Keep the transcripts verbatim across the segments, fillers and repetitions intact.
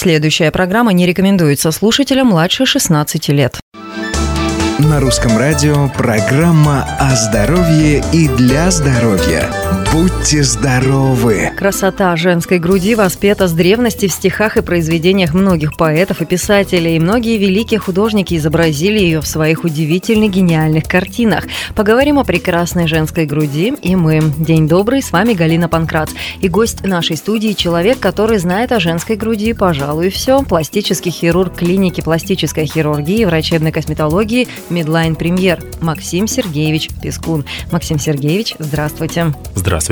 Следующая программа не рекомендуется слушателям младше шестнадцати лет. На Русском радио программа о здоровье и для здоровья. Будьте здоровы! Красота женской груди воспета с древности в стихах и произведениях многих поэтов и писателей. И многие великие художники изобразили ее в своих удивительно гениальных картинах. Поговорим о прекрасной женской груди и мы. День добрый, с вами Галина Панкрац. И гость нашей студии – человек, который знает о женской груди, пожалуй, все. Пластический хирург клиники пластической хирургии и врачебной косметологии Медлайн Премьер Максим Сергеевич Пискун. Максим Сергеевич, здравствуйте. Здравствуйте.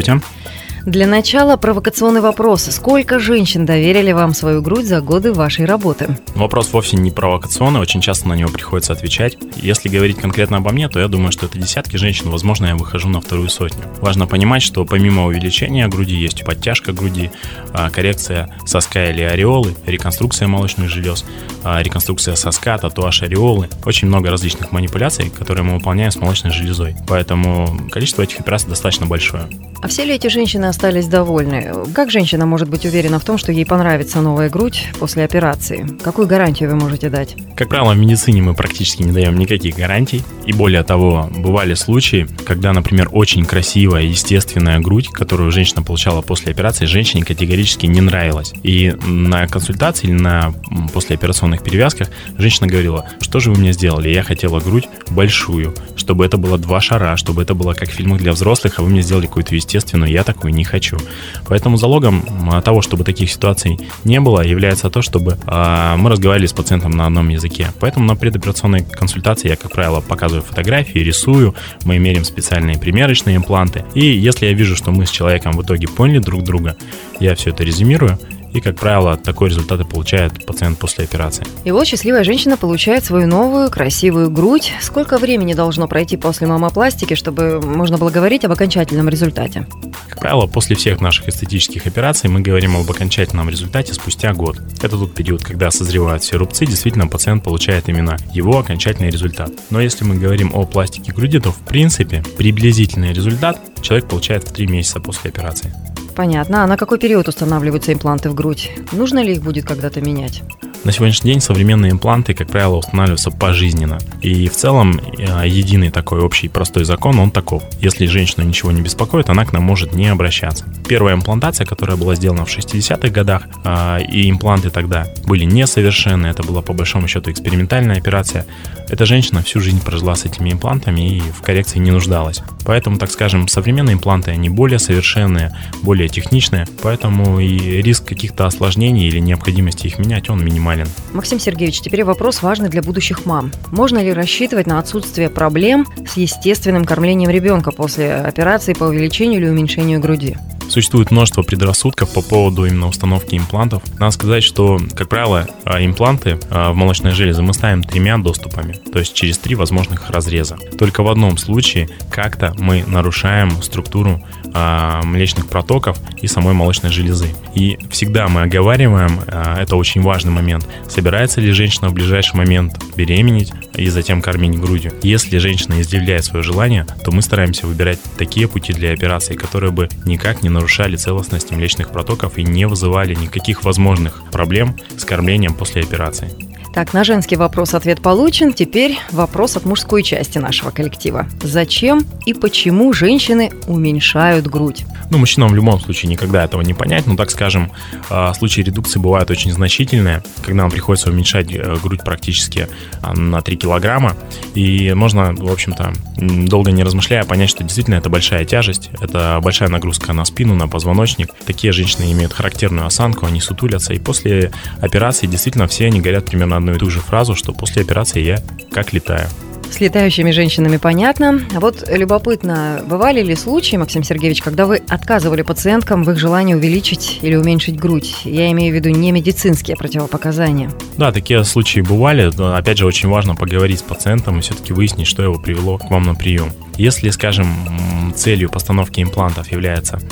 Для начала провокационный вопрос. Сколько женщин доверили вам свою грудь за годы вашей работы? Вопрос вовсе не провокационный, очень часто на него приходится отвечать. Если говорить конкретно обо мне, то я думаю, что это десятки женщин, возможно, я выхожу на вторую сотню. Важно понимать, что помимо увеличения груди есть подтяжка груди, коррекция соска или ореолы, реконструкция молочных желез, реконструкция соска, татуаж ореолы. Очень много различных манипуляций, которые мы выполняем с молочной железой. Поэтому количество этих операций достаточно большое. А все ли эти женщины остались довольны? Как женщина может быть уверена в том, что ей понравится новая грудь после операции? Какую гарантию вы можете дать? Как правило, в медицине мы практически не даем никаких гарантий. И более того, бывали случаи, когда, например, очень красивая, естественная грудь, которую женщина получала после операции, женщине категорически не нравилась. И на консультации или на послеоперационных перевязках женщина говорила: что же вы мне сделали? Я хотела грудь большую, чтобы это было два шара, чтобы это было как в фильмах для взрослых, а вы мне сделали какую-то естественную, я такую не хочу. Поэтому залогом того, чтобы таких ситуаций не было, является то, чтобы э, мы разговаривали с пациентом на одном языке. Поэтому на предоперационной консультации я, как правило, показываю фотографии, рисую, мы меряем специальные примерочные импланты. И если я вижу, что мы с человеком в итоге поняли друг друга, я все это резюмирую. И, как правило, такой результат и получает пациент после операции. И вот счастливая женщина получает свою новую красивую грудь. Сколько времени должно пройти после мамопластики, чтобы можно было говорить об окончательном результате? Как правило, после всех наших эстетических операций мы говорим об окончательном результате спустя год. Это тот период, когда созревают все рубцы, действительно пациент получает именно его окончательный результат. Но если мы говорим о пластике груди, то в принципе приблизительный результат человек получает в три месяца после операции. Понятно. А на какой период устанавливаются импланты в грудь? Нужно ли их будет когда-то менять? На сегодняшний день современные импланты, как правило, устанавливаются пожизненно. И в целом единый такой общий простой закон, он таков. Если женщину ничего не беспокоит, она к нам может не обращаться. Первая имплантация, которая была сделана в шестидесятых годах, и импланты тогда были несовершенны, это была по большому счету экспериментальная операция, эта женщина всю жизнь прожила с этими имплантами и в коррекции не нуждалась. Поэтому, так скажем, современные импланты, они более совершенные, более техничные, поэтому и риск каких-то осложнений или необходимости их менять, он минимален. Максим Сергеевич, теперь вопрос важный для будущих мам. Можно ли рассчитывать на отсутствие проблем с естественным кормлением ребенка после операции по увеличению или уменьшению груди? Существует множество предрассудков по поводу именно установки имплантов. Надо сказать, что, как правило, импланты в молочной железе мы ставим тремя доступами, то есть через три возможных разреза. Только в одном случае как-то мы нарушаем структуру млечных протоков и самой молочной железы. И всегда мы оговариваем, это очень важный момент, собирается ли женщина в ближайший момент беременеть и затем кормить грудью. Если женщина изъявляет свое желание, то мы стараемся выбирать такие пути для операции, которые бы никак не нарушали целостность млечных протоков и не вызывали никаких возможных проблем с кормлением после операции. Так, на женский вопрос ответ получен. Теперь вопрос от мужской части нашего коллектива. Зачем и почему женщины уменьшают грудь? Ну, мужчинам в любом случае никогда этого не понять, но, так скажем, случаи редукции бывают очень значительные, когда нам приходится уменьшать грудь практически на три килограмма, и можно, в общем-то, долго не размышляя, понять, что действительно это большая тяжесть, это большая нагрузка на спину, на позвоночник. Такие женщины имеют характерную осанку, они сутулятся, и после операции действительно все они говорят примерно одну и ту же фразу, что после операции я как летаю. С летающими женщинами понятно. А вот любопытно, бывали ли случаи, Максим Сергеевич, когда вы отказывали пациенткам в их желании увеличить или уменьшить грудь? Я имею в виду не медицинские противопоказания. Да, такие случаи бывали. Опять же, очень важно поговорить с пациентом и все-таки выяснить, что его привело к вам на прием. Если, скажем, целью постановки имплантов является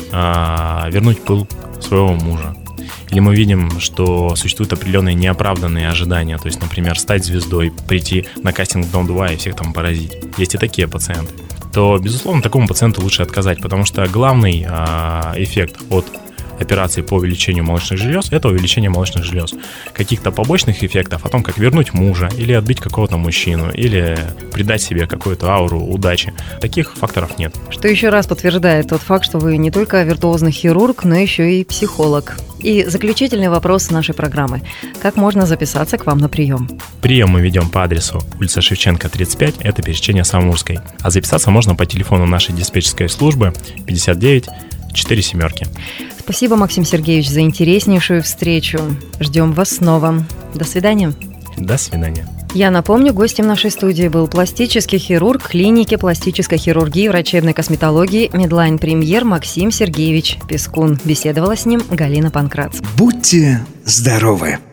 э, вернуть пыл своего мужа, или мы видим, что существуют определенные неоправданные ожидания, то есть, например, стать звездой, прийти на кастинг в Дом-два и всех там поразить. Есть и такие пациенты. То, безусловно, такому пациенту лучше отказать, потому что главный э, эффект от операций по увеличению молочных желез – это увеличение молочных желез. Каких-то побочных эффектов о том, как вернуть мужа, или отбить какого-то мужчину, или придать себе какую-то ауру удачи, таких факторов нет. Что еще раз подтверждает тот факт, что вы не только виртуозный хирург, но еще и психолог. И заключительный вопрос нашей программы. Как можно записаться к вам на прием? Прием мы ведем по адресу улица Шевченко, тридцать пять, это пересечение Самурской. А записаться можно по телефону нашей диспетчерской службы пятьдесят девять четыре семерки. Спасибо, Максим Сергеевич, за интереснейшую встречу. Ждем вас снова. До свидания. До свидания. Я напомню, гостем нашей студии был пластический хирург клиники пластической хирургии и врачебной косметологии Медлайн Премьер Максим Сергеевич Пискун. Беседовала с ним Галина Панкрац. Будьте здоровы!